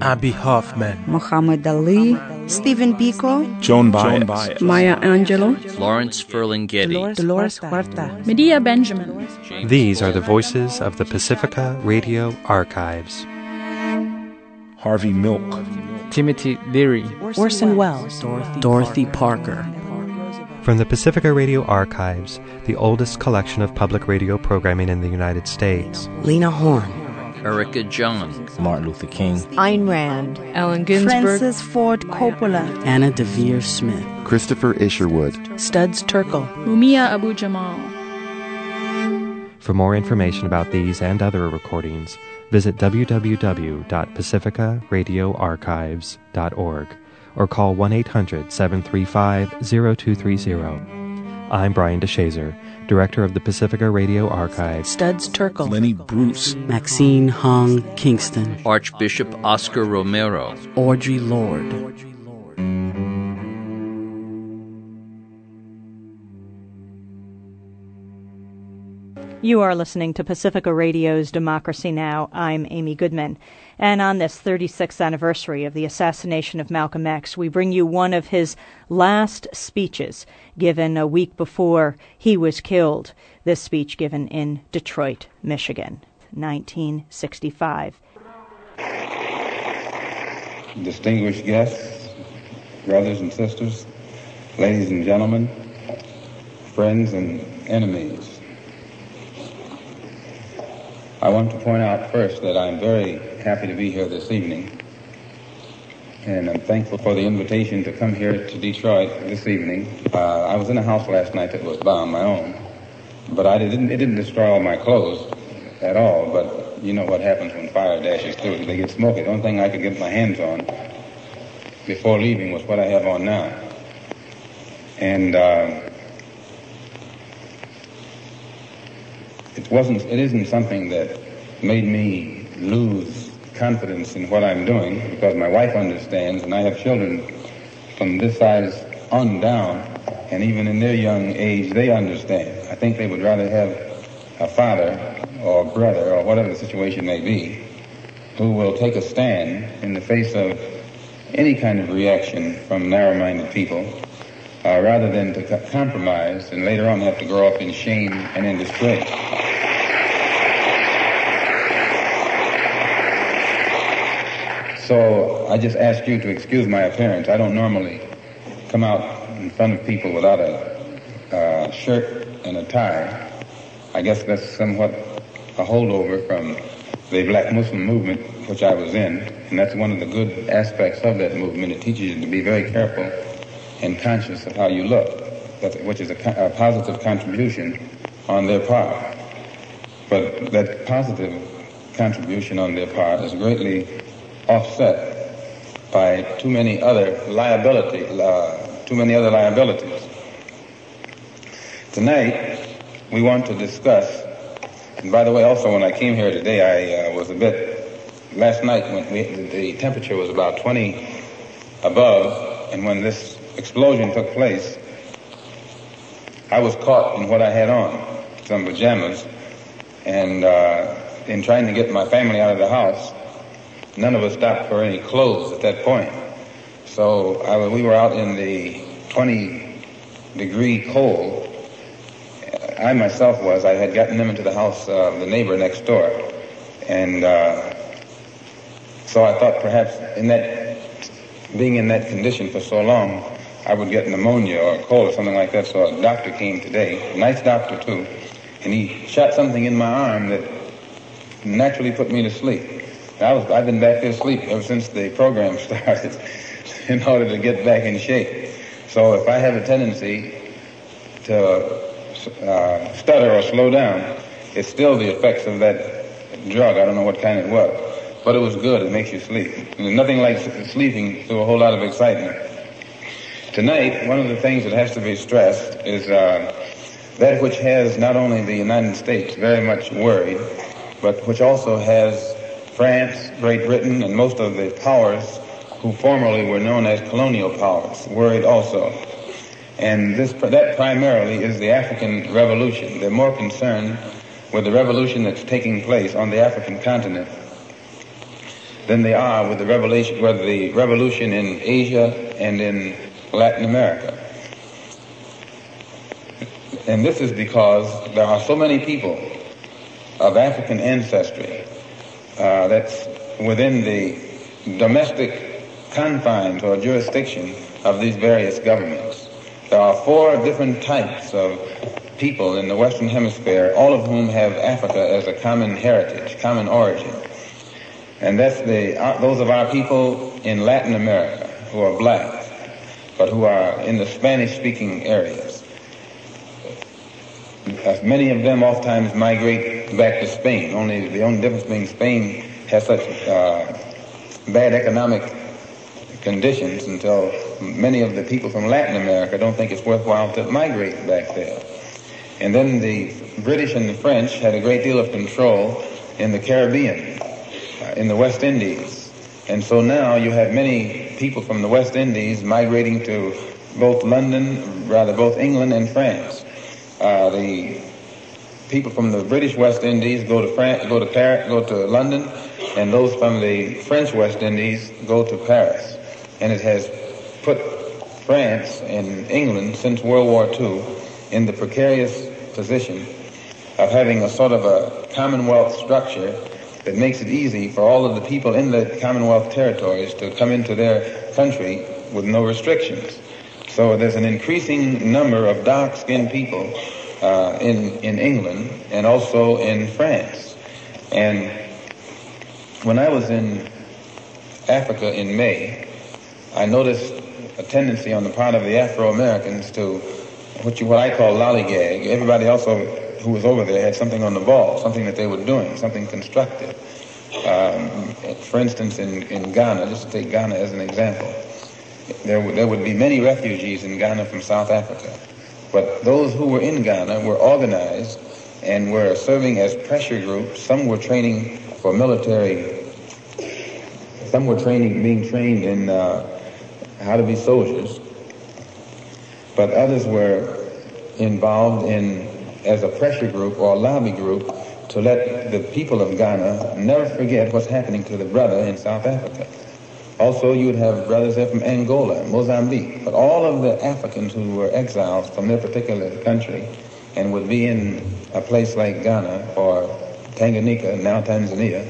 Abby Hoffman, Muhammad Ali, Stephen Biko, Joan Baez, Maya Angelou, Lawrence Ferlinghetti, Dolores Huerta, Medea Benjamin. These are the voices of the Pacifica Radio Archives. Harvey Milk, Timothy Leary, Orson Welles, Dorothy Parker. From the Pacifica Radio Archives, the oldest collection of public radio programming in the United States. Lena Horne, Erica Jong, Martin Luther King, Ayn Rand, Allen Ginsberg, Francis Ford Coppola, Anna Devere Smith, Christopher Isherwood, Studs Terkel, Mumia Abu-Jamal. For more information about these and other recordings, visit www.pacificaradioarchives.org or call 1-800-735-0230. I'm Brian DeShazer, Director of the Pacifica Radio Archives. Studs Terkel, Lenny Bruce, Maxine Hong Kingston, Archbishop Oscar Romero, Audre Lorde. You are listening to Pacifica Radio's Democracy Now! I'm Amy Goodman. And on this 36th anniversary of the assassination of Malcolm X, we bring you one of his last speeches given a week before he was killed. This speech given in Detroit, Michigan, 1965. Distinguished guests, brothers and sisters, ladies and gentlemen, friends and enemies. I want to point out first that I'm very happy to be here this evening, and I'm thankful for the invitation to come here to Detroit this evening. I was in a house last night that was bombed, my own, but it didn't destroy all my clothes at all, but you know what happens when fire dashes through. They get smoky. The only thing I could get my hands on before leaving was what I have on now. And it isn't something that made me lose confidence in what I'm doing, because my wife understands, and I have children from this size on down, and even in their young age, they understand. I think they would rather have a father or brother, or whatever the situation may be, who will take a stand in the face of any kind of reaction from narrow-minded people, rather than to compromise and later on have to grow up in shame and in disgrace. So I just ask you to excuse my appearance. I don't normally come out in front of people without a shirt and a tie. I guess that's somewhat a holdover from the Black Muslim movement, which I was in, and that's one of the good aspects of that movement. It teaches you to be very careful and conscious of how you look, which is a positive contribution on their part. But that positive contribution on their part is greatly offset by too many other liabilities. Tonight, we want to discuss, and by the way, also when I came here today, I was last night when the temperature was about 20 above, and when this explosion took place, I was caught in what I had on, some pajamas, and in trying to get my family out of the house, none of us stopped for any clothes at that point. So we were out in the 20-degree cold. I myself I had gotten them into the house of the neighbor next door. And so I thought perhaps being in that condition for so long, I would get pneumonia or a cold or something like that. So a doctor came today, a nice doctor too, and he shot something in my arm that naturally put me to sleep. I've been back there asleep ever since the program started in order to get back in shape. So if I have a tendency to stutter or slow down, it's still the effects of that drug. I don't know what kind it was, but it was good. It makes you sleep. There's nothing like sleeping through a whole lot of excitement. Tonight, one of the things that has to be stressed is that which has not only the United States very much worried, but which also has France, Great Britain, and most of the powers who formerly were known as colonial powers worried also. And that primarily is the African Revolution. They're more concerned with the revolution that's taking place on the African continent than they are with the revolution in Asia and in Latin America. And this is because there are so many people of African ancestry that's within the domestic confines or jurisdiction of these various governments. There are 4 different types of people in the Western Hemisphere, all of whom have Africa as a common heritage, common origin. And that's those of our people in Latin America who are black, but who are in the Spanish-speaking areas. Many of them oftentimes migrate back to Spain. The only difference being Spain has such bad economic conditions until many of the people from Latin America don't think it's worthwhile to migrate back there. And then the British and the French had a great deal of control in the Caribbean, in the West Indies. And so now you have many people from the West Indies migrating to both England and France. The people from the British West Indies go to London, and those from the French West Indies go to Paris. And it has put France and England since World War II in the precarious position of having a sort of a Commonwealth structure that makes it easy for all of the people in the Commonwealth territories to come into their country with no restrictions. So there's an increasing number of dark-skinned people in England and also in France. And when I was in Africa in May, I noticed a tendency on the part of the Afro-Americans to what I call lollygag. Everybody else who was over there had something on the ball, something that they were doing, something constructive. For instance, in Ghana, just to take Ghana as an example, there would be many refugees in Ghana from South Africa. But those who were in Ghana were organized and were serving as pressure groups. Some were training for military, some were being trained in how to be soldiers, but others were involved as a pressure group or a lobby group to let the people of Ghana never forget what's happening to the brother in South Africa. Also, you would have brothers there from Angola, Mozambique, but all of the Africans who were exiles from their particular country and would be in a place like Ghana or Tanganyika, now Tanzania,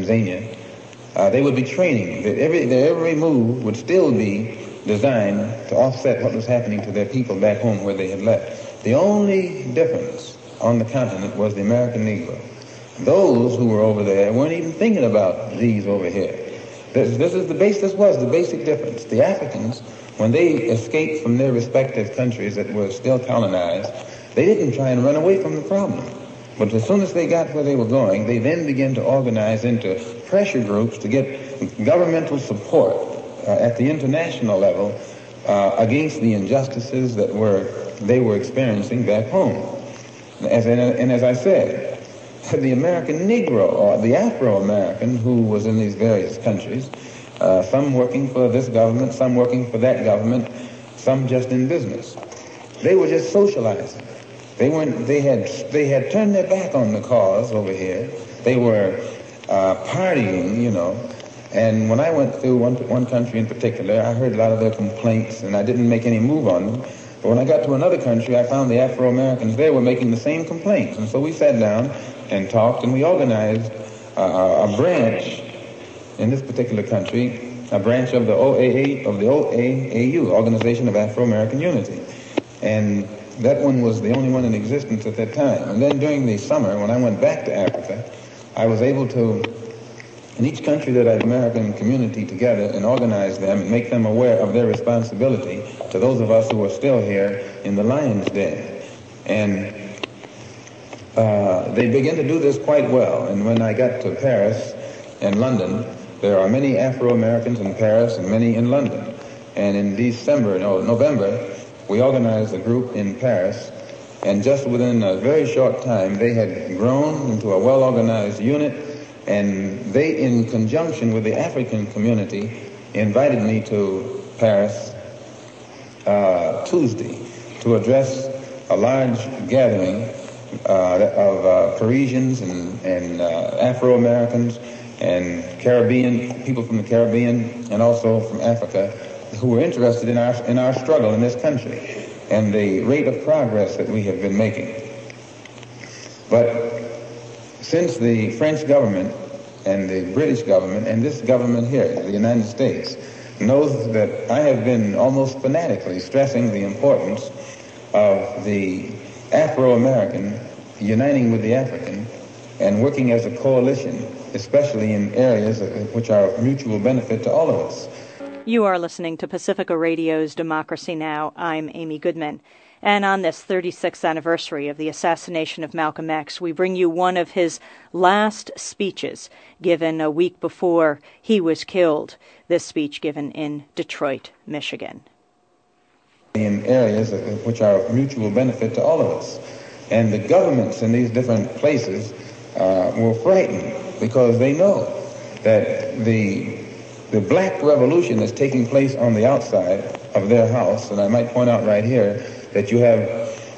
they would be training. Their every move would still be designed to offset what was happening to their people back home where they had left. The only difference on the continent was the American Negro. Those who were over there weren't even thinking about these over here. This was the basic difference. The Africans, when they escaped from their respective countries that were still colonized, they didn't try and run away from the problem. But as soon as they got where they were going, they then began to organize into pressure groups to get governmental support at the international level against the injustices that they were experiencing back home. And as I said, the American Negro or the Afro-American who was in these various countries, some working for this government, some working for that government, some just in business. They were just socializing. They had turned their back on the cause over here. They were partying, you know. And when I went through one country in particular, I heard a lot of their complaints, and I didn't make any move on them. But when I got to another country, I found the Afro-Americans there were making the same complaints. And so we sat down and talked, and we organized a branch in this particular country, a branch of the OAAU, Organization of Afro-American Unity. And that one was the only one in existence at that time. And then during the summer, when I went back to Africa, I was able to, in each country that I had American community together and organize them and make them aware of their responsibility to those of us who are still here in the lion's den. And they began to do this quite well. And when I got to Paris and London, there are many Afro-Americans in Paris and many in London. And in November, we organized a group in Paris, and just within a very short time, they had grown into a well-organized unit, and they, in conjunction with the African community, invited me to Paris Tuesday to address a large gathering of Parisians and Afro-Americans and Caribbean, people from the Caribbean, and also from Africa, who were interested in our struggle in this country and the rate of progress that we have been making. But since the French government and the British government and this government here, the United States, knows that I have been almost fanatically stressing the importance of the Afro-American uniting with the African and working as a coalition, especially in areas which are of mutual benefit to all of us. You are listening to Pacifica Radio's Democracy Now! I'm Amy Goodman. And on this 36th anniversary of the assassination of Malcolm X, we bring you one of his last speeches given a week before he was killed. This speech given in Detroit, Michigan. In areas which are of mutual benefit to all of us. And the governments in these different places were frightened because they know that the black revolution is taking place on the outside of their house. And I might point out right here that you have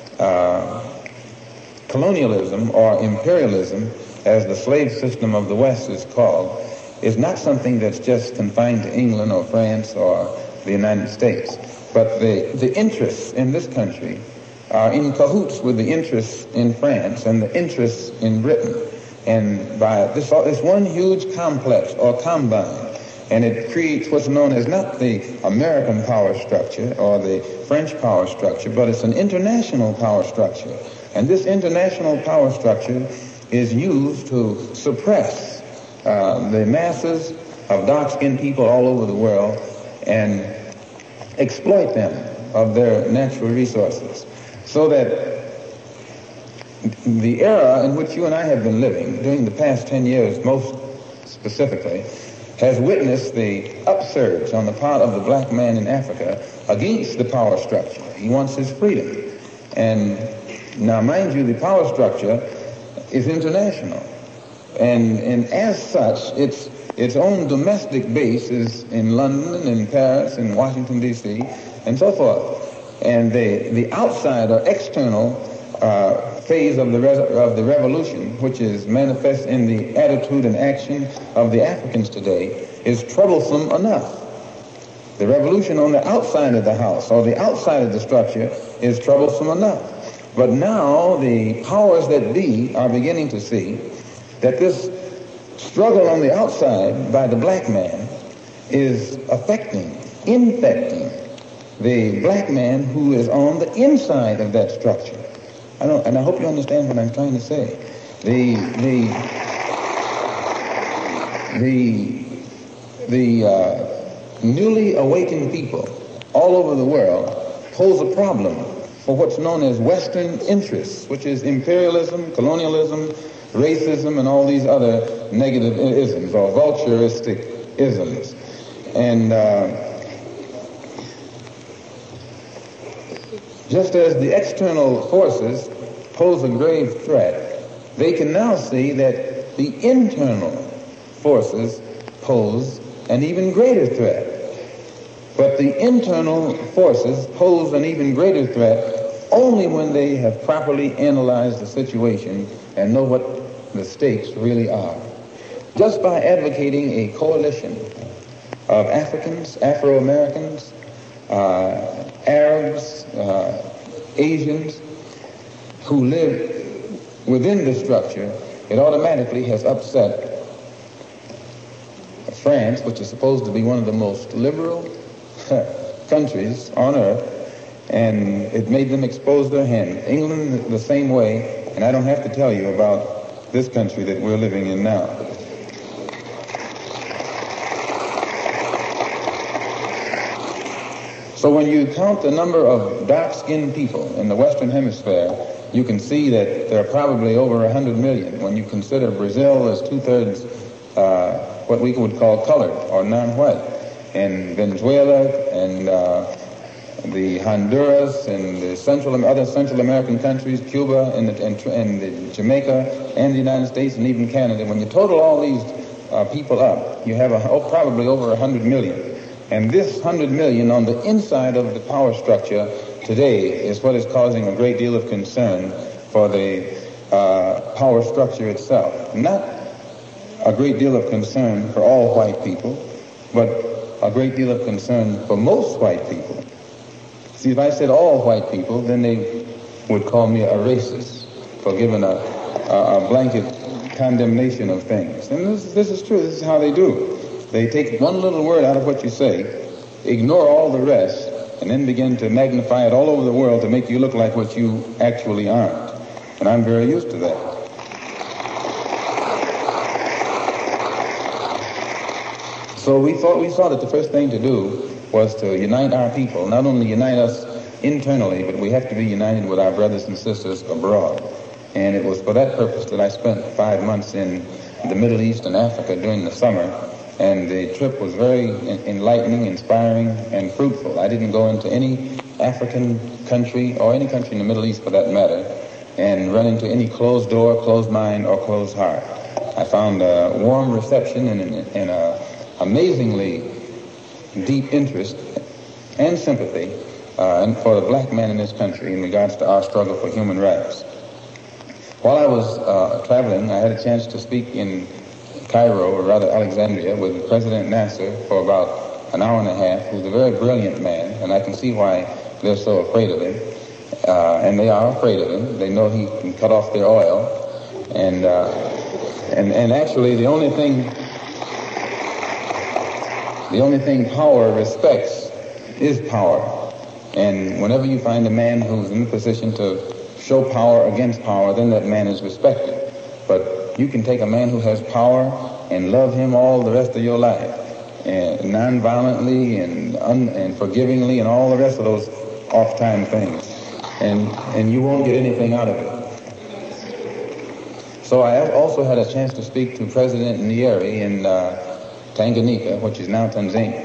colonialism or imperialism, as the slave system of the West is called, is not something that's just confined to England or France or the United States. But the interests in this country are in cahoots with the interests in France and the interests in Britain. And by this one huge complex or combine, and it creates what's known as not the American power structure or the French power structure, but it's an international power structure. And this international power structure is used to suppress the masses of dark-skinned people all over the world and exploit them of their natural resources. So that the era in which you and I have been living during the past 10 years, most specifically, has witnessed the upsurge on the part of the black man in Africa against the power structure. He wants his freedom. And now, mind you, the power structure is international. And as such, its own domestic base is in London and Paris and Washington, D.C., and so forth. And the outside or external phase of the revolution, which is manifest in the attitude and action of the Africans today, is troublesome enough. The revolution on the outside of the house or the outside of the structure is troublesome enough. But now the powers that be are beginning to see that this struggle on the outside by the black man is infecting the black man who is on the inside of that structure. And I hope you understand what I'm trying to say. The newly awakened people all over the world pose a problem for what's known as Western interests, which is imperialism, colonialism, racism, and all these other negative isms or vulturistic isms. And just as the external forces pose a grave threat, they can now see that the internal forces pose an even greater threat. But the internal forces pose an even greater threat only when they have properly analyzed the situation and know what the stakes really are. Just by advocating a coalition of Africans, Afro-Americans, Arabs, Asians who live within the structure, it automatically has upset France, which is supposed to be one of the most liberal countries on earth, and it made them expose their hand. England the same way, and I don't have to tell you about this country that we're living in now. So when you count the number of dark-skinned people in the Western Hemisphere, you can see that there are probably over 100 million. When you consider Brazil as two-thirds what we would call colored or non-white, and Venezuela and the Honduras and the other Central American countries, Cuba and the Jamaica and the United States and even Canada. When you total all these people up, you have probably over 100 million. And this 100 million on the inside of the power structure today is what is causing a great deal of concern for the power structure itself. Not a great deal of concern for all white people, but a great deal of concern for most white people. See, if I said all white people, then they would call me a racist for giving a blanket condemnation of things. And this is true. This is how they do. They take one little word out of what you say, ignore all the rest, and then begin to magnify it all over the world to make you look like what you actually aren't. And I'm very used to that. So we thought that the first thing to do was to unite our people, not only unite us internally, but we have to be united with our brothers and sisters abroad. And it was for that purpose that I spent 5 months in the Middle East and Africa during the summer. And the trip was very enlightening, inspiring, and fruitful. I didn't go into any African country, or any country in the Middle East for that matter, and run into any closed door, closed mind, or closed heart. I found a warm reception and a amazingly deep interest and sympathy for the black man in this country in regards to our struggle for human rights. While I was traveling, I had a chance to speak in Cairo, or rather Alexandria, with President Nasser for about an hour and a half, who's a very brilliant man, and I can see why they're so afraid of him. And they are afraid of him. They know he can cut off their oil. And actually the only thing power respects is power. And whenever you find a man who's in a position to show power against power, then that man is respected. But you can take a man who has power and love him all the rest of your life, and non-violently and forgivingly and all the rest of those off-time things, and you won't get anything out of it. So I also had a chance to speak to President Nyerere in Tanganyika, which is now Tanzania,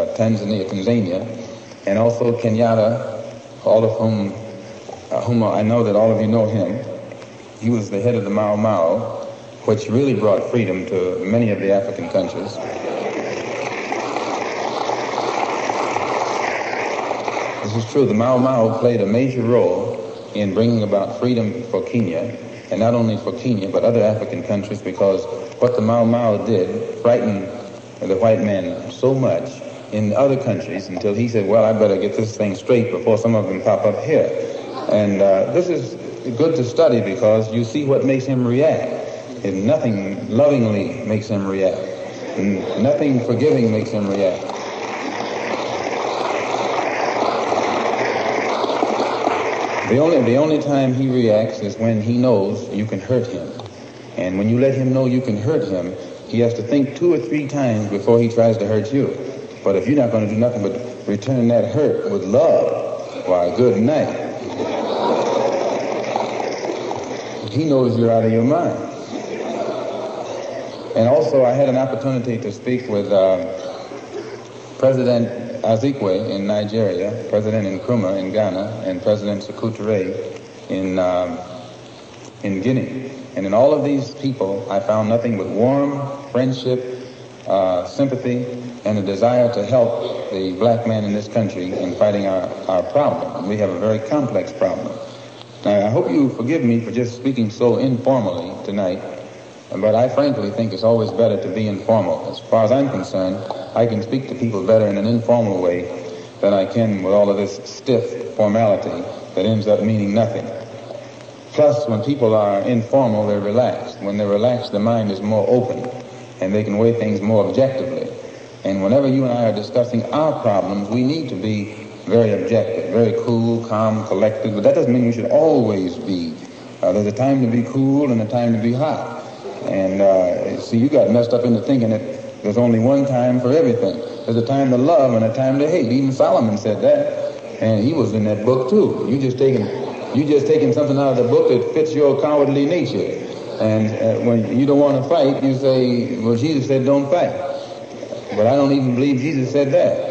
and also Kenyatta, all of whom I know that all of you know him. He was the head of the Mau Mau, which really brought freedom to many of the African countries. This is true. The Mau Mau played a major role in bringing about freedom for Kenya, and not only for Kenya, but other African countries, because what the Mau Mau did frightened the white man so much in other countries until he said, well, I better get this thing straight before some of them pop up here. And this is good to study because you see what makes him react. And nothing lovingly makes him react. And nothing forgiving makes him react. The only time he reacts is when he knows you can hurt him. And when you let him know you can hurt him, he has to think 2 or 3 times before he tries to hurt you. But if you're not going to do nothing but return that hurt with love, why, good night. He knows you're out of your mind. And also, I had an opportunity to speak with President Azikiwe in Nigeria, President Nkrumah in Ghana, and President Sékou Touré in Guinea. And in all of these people, I found nothing but warm friendship, sympathy, and a desire to help the black man in this country in fighting our problem. We have a very complex problem. Now, I hope you forgive me for just speaking so informally tonight, but I frankly think it's always better to be informal. As far as I'm concerned, I can speak to people better in an informal way than I can with all of this stiff formality that ends up meaning nothing. Plus, when people are informal, they're relaxed. When they're relaxed, the mind is more open, and they can weigh things more objectively. And whenever you and I are discussing our problems, we need to be very objective, very cool, calm, collected. But that doesn't mean we should always be. There's a time to be cool and a time to be hot. And see, you got messed up into thinking that there's only one time for everything. There's a time to love and a time to hate. Even Solomon said that, and he was in that book too. You just taking something out of the book that fits your cowardly nature. And when you don't want to fight, you say, well, Jesus said don't fight. But I don't even believe Jesus said that.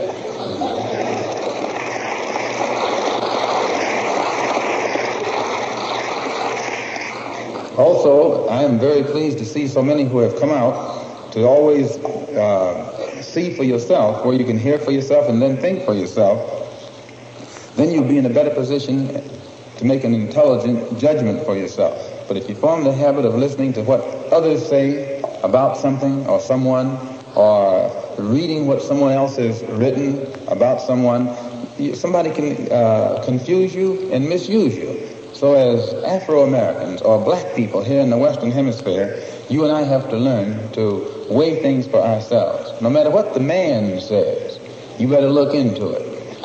Also, I am very pleased to see so many who have come out to always see for yourself, where you can hear for yourself and then think for yourself. Then you'll be in a better position to make an intelligent judgment for yourself. But if you form the habit of listening to what others say about something or someone, or reading what someone else has written about someone, somebody can confuse you and misuse you. So as Afro-Americans or black people here in the Western Hemisphere, you and I have to learn to weigh things for ourselves. No matter what the man says, you better look into it.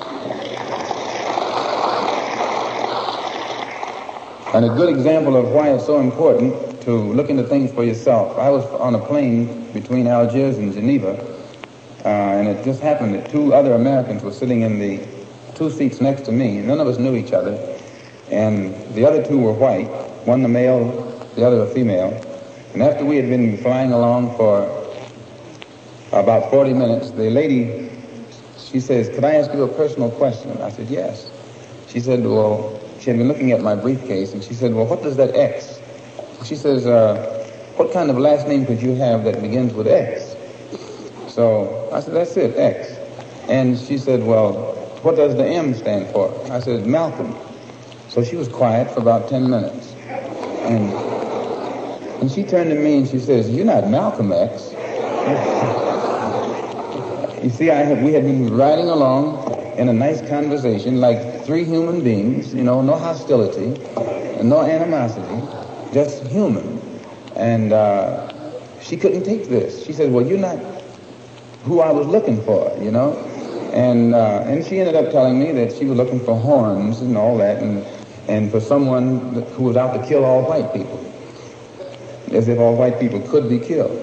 And a good example of why it's so important to look into things for yourself. I was on a plane between Algiers and Geneva, and it just happened that two other Americans were sitting in the two seats next to me. None of us knew each other, and the other two were white, one the male, the other a female. And after we had been flying along for about 40 minutes, the lady, she says, "Could I ask you a personal question?" I said, "Yes." She said, well, she had been looking at my briefcase, and she said, "Well, what does that X?" She says, "What kind of last name could you have that begins with X?" So I said, "That's it, X." And she said, "Well, what does the M stand for?" I said, "Malcolm." So she was quiet for about 10 minutes. And she turned to me and she says, "You're not Malcolm X." You see, we had been riding along in a nice conversation like three human beings, no hostility, no animosity, just human. And she couldn't take this. She said, "Well, you're not who I was looking for, And she ended up telling me that she was looking for horns and all that, and for someone who was out to kill all white people, as if all white people could be killed.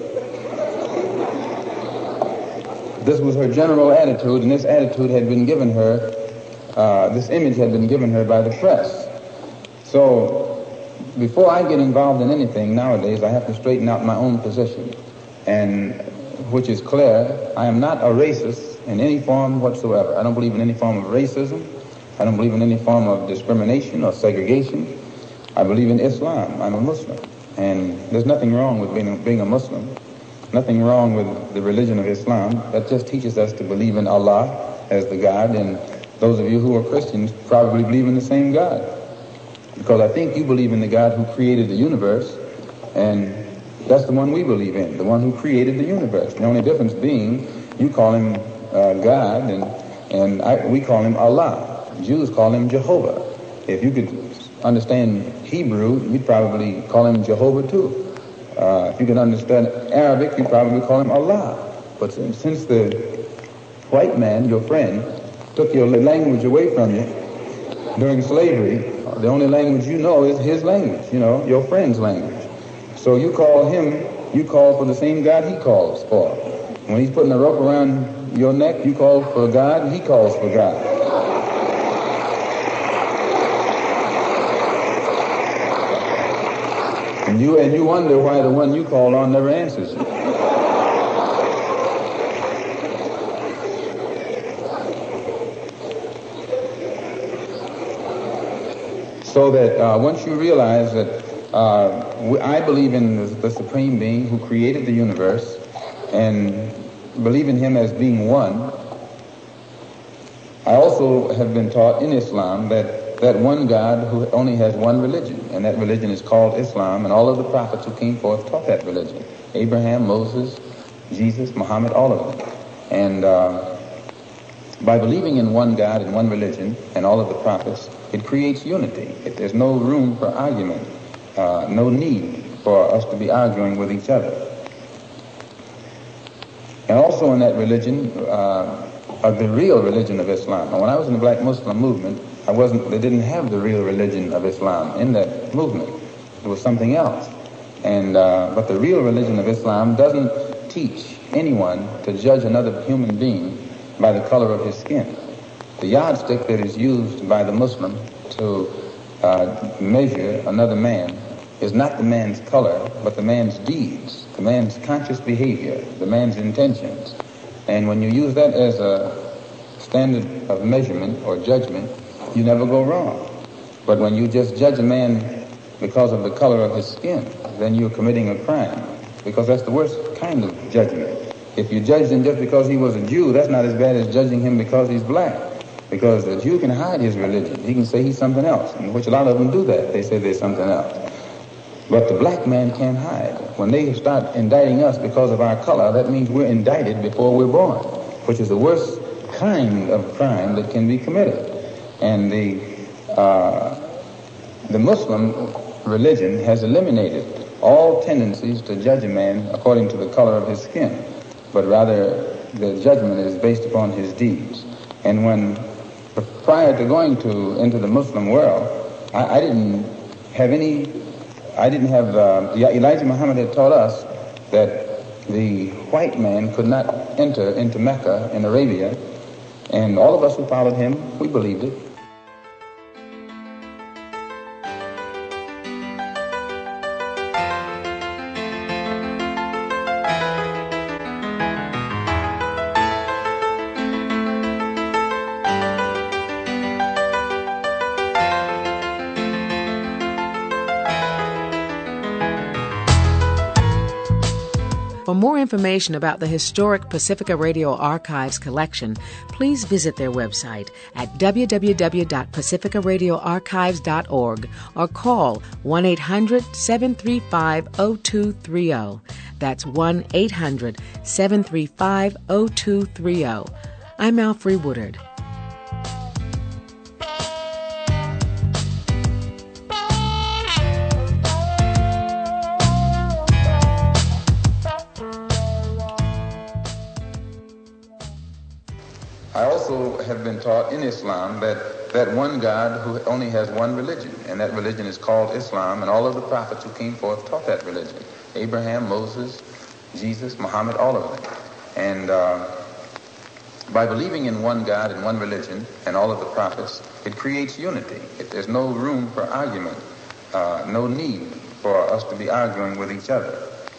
This was her general attitude, and this attitude had been given her, this image had been given her by the press. So before I get involved in anything nowadays, I have to straighten out my own position, and which is clear. I am not a racist in any form whatsoever. I don't believe in any form of racism. I don't believe in any form of discrimination or segregation. I believe in Islam. I'm a Muslim. And there's nothing wrong with being a Muslim. Nothing wrong with the religion of Islam. That just teaches us to believe in Allah as the God, and those of you who are Christians probably believe in the same God. Because I think you believe in the God who created the universe, and that's the one we believe in, the one who created the universe. The only difference being you call him God, and we call him Allah. Jews call him Jehovah. If you could understand Hebrew, you'd probably call him Jehovah too. If you can understand Arabic, you'd probably call him Allah. But since the white man, your friend, took your language away from you during slavery, the only language you know is his language, your friend's language. So you call for the same God he calls for. When he's putting a rope around your neck, you call for God, he calls for God. And you wonder why the one you call on never answers you. So that once you realize that I believe in the Supreme Being who created the universe, and believe in him as being one, I also have been taught in Islam that one God who only has one religion, and that religion is called Islam, and all of the prophets who came forth taught that religion. Abraham, Moses, Jesus, Muhammad, all of them. And by believing in one God and one religion and all of the prophets, it creates unity. There's no room for argument, no need for us to be arguing with each other. And also in that religion, the real religion of Islam. And when I was in the Black Muslim movement, they didn't have the real religion of Islam in that movement. It was something else. But the real religion of Islam doesn't teach anyone to judge another human being by the color of his skin. The yardstick that is used by the Muslim to measure another man is not the man's color, but the man's deeds, the man's conscious behavior, the man's intentions. And when you use that as a standard of measurement or judgment, you never go wrong. But when you just judge a man because of the color of his skin, then you're committing a crime, because that's the worst kind of judgment. If you judged him just because he was a Jew, that's not as bad as judging him because he's black. Because the Jew can hide his religion. He can say he's something else, in which a lot of them do that. They say they're something else. But the black man can't hide. When they start indicting us because of our color, that means we're indicted before we're born, which is the worst kind of crime that can be committed. And the Muslim religion has eliminated all tendencies to judge a man according to the color of his skin, but rather the judgment is based upon his deeds. And when, prior to going into the Muslim world, I didn't have Elijah Muhammad had taught us that the white man could not enter into Mecca in Arabia, and all of us who followed him, we believed it. For more information about the historic Pacifica Radio Archives collection, please visit their website at www.pacificaradioarchives.org or call 1-800-735-0230. That's 1-800-735-0230. I'm Alfre Woodard. I also have been taught in Islam that one God who only has one religion, and that religion is called Islam, and all of the prophets who came forth taught that religion. Abraham, Moses, Jesus, Muhammad, all of them. And by believing in one God and one religion and all of the prophets, it creates unity. There's no room for argument, no need for us to be arguing with each other.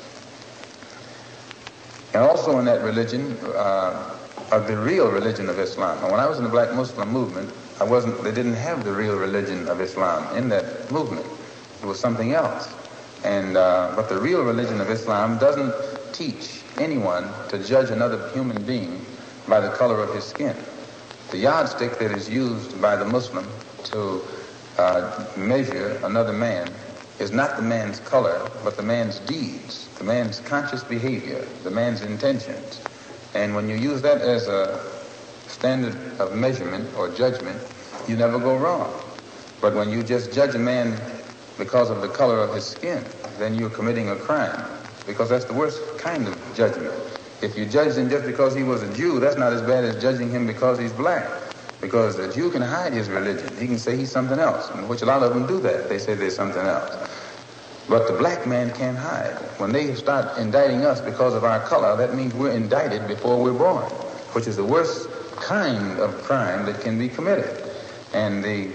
And also in that religion, of the real religion of Islam. And when I was in the Black Muslim movement, they didn't have the real religion of Islam in that movement. It was something else. But the real religion of Islam doesn't teach anyone to judge another human being by the color of his skin. The yardstick that is used by the Muslim to measure another man is not the man's color, but the man's deeds, the man's conscious behavior, the man's intentions. And when you use that as a standard of measurement or judgment, you never go wrong. But when you just judge a man because of the color of his skin, then you're committing a crime, because that's the worst kind of judgment. If you judge him just because he was a Jew, that's not as bad as judging him because he's black, because the Jew can hide his religion. He can say he's something else, which a lot of them do that. They say they're something else. But the black man can't hide. When they start indicting us because of our color, that means we're indicted before we're born, which is the worst kind of crime that can be committed. And the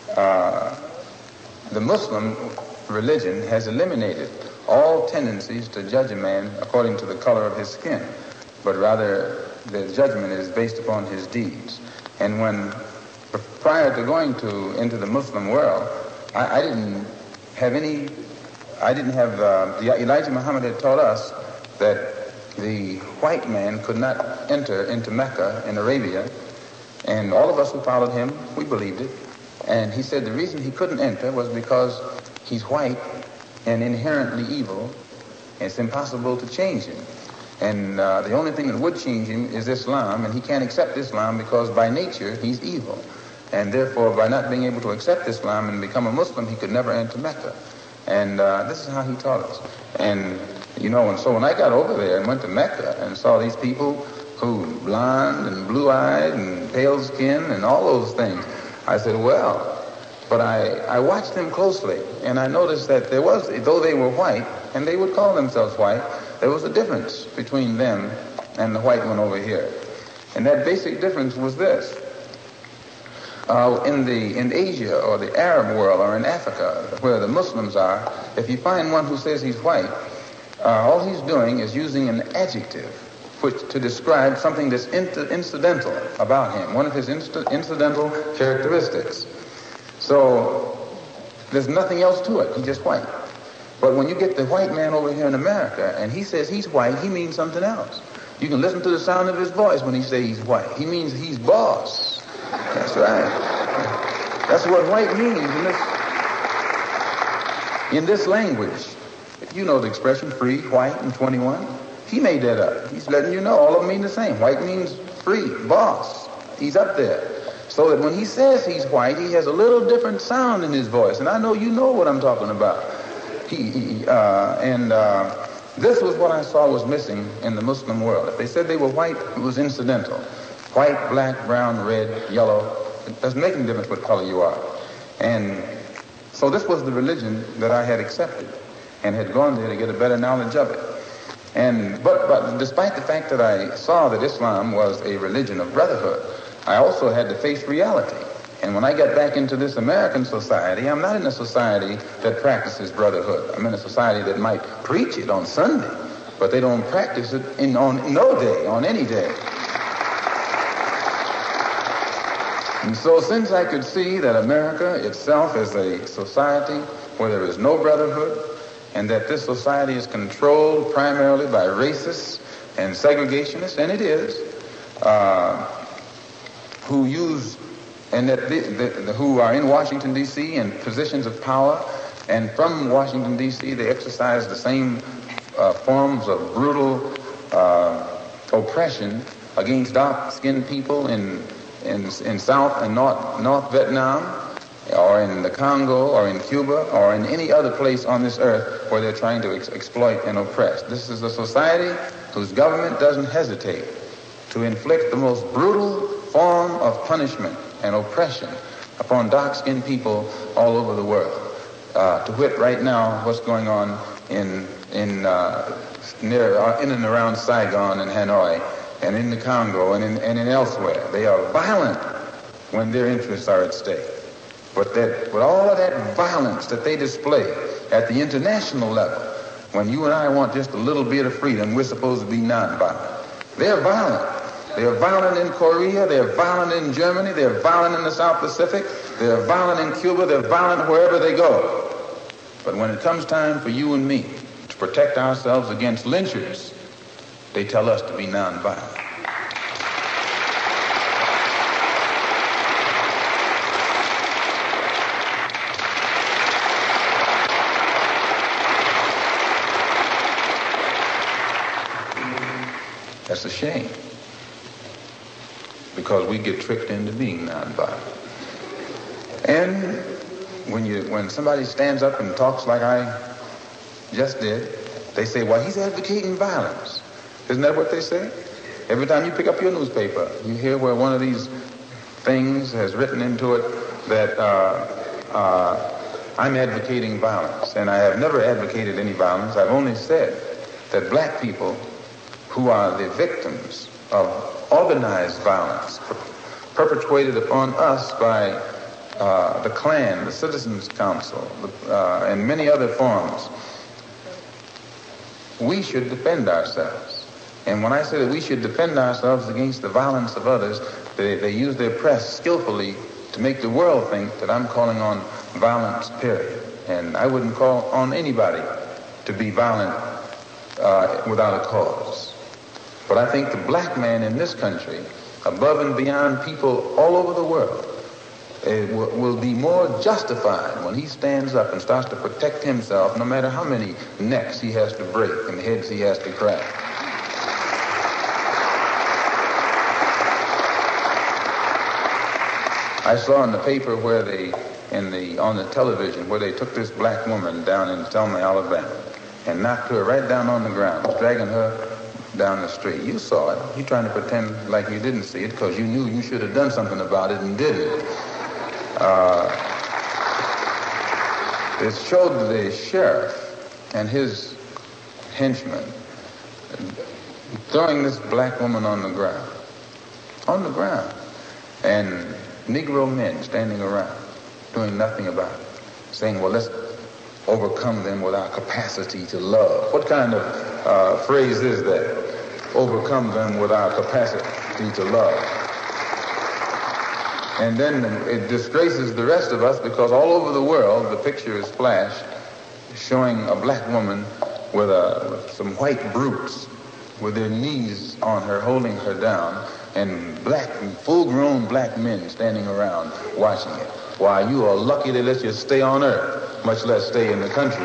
Muslim religion has eliminated all tendencies to judge a man according to the color of his skin, but rather the judgment is based upon his deeds. And when, prior to going into the Muslim world, I didn't have Elijah Muhammad had taught us that the white man could not enter into Mecca in Arabia, and all of us who followed him, we believed it. And he said the reason he couldn't enter was because he's white and inherently evil, and it's impossible to change him. And the only thing that would change him is Islam, and he can't accept Islam because by nature he's evil. And therefore, by not being able to accept Islam and become a Muslim, he could never enter Mecca. And this is how he taught us. And, and so when I got over there and went to Mecca and saw these people who blonde and blue-eyed and pale skin and all those things, I said, well, but I watched them closely, and I noticed that there was, though they were white, and they would call themselves white, there was a difference between them and the white one over here. And that basic difference was this. In Asia or the Arab world or in Africa, where the Muslims are, if you find one who says he's white, all he's doing is using an adjective to describe something that's incidental about him, one of his incidental characteristics. So there's nothing else to it. He's just white. But when you get the white man over here in America and he says he's white, he means something else. You can listen to the sound of his voice when he says he's white. He means he's boss. That's right. That's what white means. in this language. You know the expression free, white, and 21. He made that up. He's letting you know all of them mean the same. White means free, boss. He's up there. So that when he says he's white, he has a little different sound in his voice. And I know you know what I'm talking about. This was what I saw was missing in the Muslim world. If they said they were white, it was incidental. White, black, brown, red, yellow. It doesn't make any difference what color you are. And so this was the religion that I had accepted and had gone there to get a better knowledge of it. But despite the fact that I saw that Islam was a religion of brotherhood, I also had to face reality. And when I get back into this American society, I'm not in a society that practices brotherhood. I'm in a society that might preach it on Sunday, but they don't practice it on no day, on any day. And so since I could see that America itself is a society where there is no brotherhood, and that this society is controlled primarily by racists and segregationists, and it is, who are in Washington, D.C. in positions of power, and from Washington, D.C. they exercise the same forms of brutal oppression against dark-skinned people in South and North Vietnam, or in the Congo, or in Cuba, or in any other place on this earth where they're trying to exploit and oppress. This is a society whose government doesn't hesitate to inflict the most brutal form of punishment and oppression upon dark-skinned people all over the world. To wit, right now, what's going on in and around Saigon and Hanoi, and in the Congo and in elsewhere. They are violent when their interests are at stake. But with all of that violence that they display at the international level, when you and I want just a little bit of freedom, we're supposed to be nonviolent. They're violent. They're violent in Korea. They're violent in Germany. They're violent in the South Pacific. They're violent in Cuba. They're violent wherever they go. But when it comes time for you and me to protect ourselves against lynchers, they tell us to be nonviolent. That's a shame, because we get tricked into being nonviolent. And when somebody stands up and talks like I just did, they say, well, he's advocating violence. Isn't that what they say? Every time you pick up your newspaper, you hear where one of these things has written into it that I'm advocating violence. And I have never advocated any violence. I've only said that black people who are the victims of organized violence perpetrated upon us by the Klan, the Citizens Council, and many other forms, we should defend ourselves. And when I say that we should defend ourselves against the violence of others, they use their press skillfully to make the world think that I'm calling on violence, period. And I wouldn't call on anybody to be violent without a cause. But I think the black man in this country, above and beyond people all over the world, will be more justified when he stands up and starts to protect himself, no matter how many necks he has to break and heads he has to crack. I saw in the paper where on the television, where they took this black woman down in Selma, Alabama, and knocked her right down on the ground, dragging her down the street. You saw it. You're trying to pretend like you didn't see it because you knew you should have done something about it and didn't. It showed the sheriff and his henchmen throwing this black woman on the ground, and Negro men standing around doing nothing about it, saying, well, let's overcome them with our capacity to love. What kind of phrase is that? Overcome them with our capacity to love. And then it disgraces the rest of us, because all over the world the picture is flashed showing a black woman with some white brutes with their knees on her, holding her down, and full-grown black men standing around watching it. Why, you are lucky they let you stay on earth, much less stay in the country.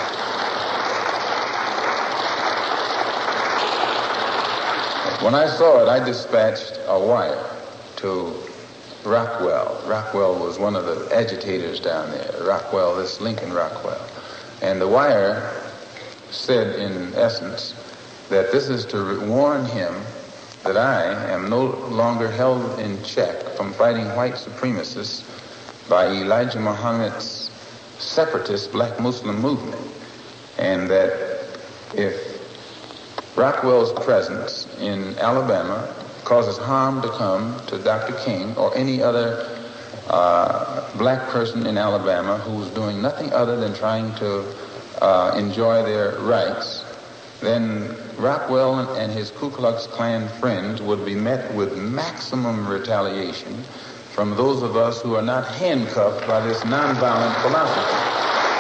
When I saw it, I dispatched a wire to Rockwell. Rockwell was one of the agitators down there. Rockwell, this Lincoln Rockwell. And the wire said, in essence, that this is to warn him that I am no longer held in check from fighting white supremacists by Elijah Muhammad's separatist black Muslim movement, and that if Rockwell's presence in Alabama causes harm to come to Dr. King or any other black person in Alabama who's doing nothing other than trying to enjoy their rights, then Rockwell and his Ku Klux Klan friends would be met with maximum retaliation from those of us who are not handcuffed by this nonviolent philosophy.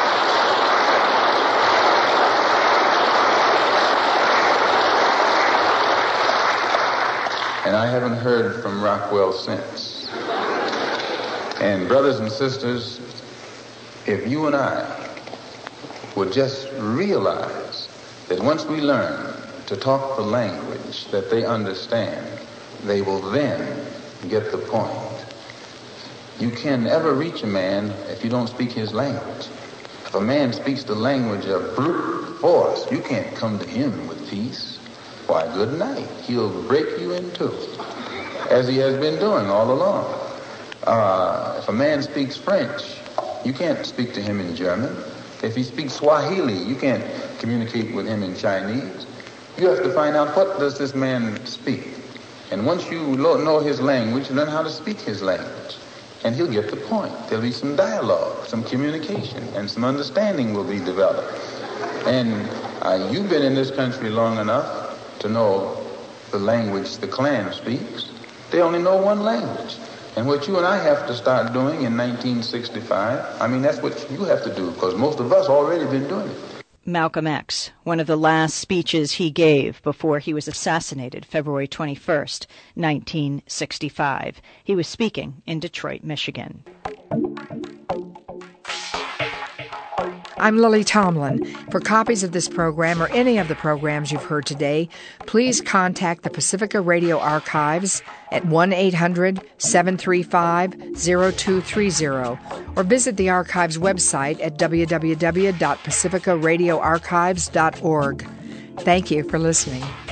And I haven't heard from Rockwell since. And brothers and sisters, if you and I would just realize that once we learn to talk the language that they understand, they will then get the point. You can never reach a man if you don't speak his language. If a man speaks the language of brute force, you can't come to him with peace. Why, good night. He'll break you in two, as he has been doing all along. If a man speaks French, you can't speak to him in German. If he speaks Swahili, you can't communicate with him in Chinese. You have to find out, what does this man speak? And once you know his language, learn how to speak his language. And he'll get the point. There'll be some dialogue, some communication, and some understanding will be developed. And you've been in this country long enough to know the language the Klan speaks. They only know one language. And what you and I have to start doing in 1965, that's what you have to do, because most of us already been doing it. Malcolm X, one of the last speeches he gave before he was assassinated February 21st, 1965. He was speaking in Detroit, Michigan. I'm Lily Tomlin. For copies of this program or any of the programs you've heard today, please contact the Pacifica Radio Archives at 1-800-735-0230 or visit the Archives website at www.pacificaradioarchives.org. Thank you for listening.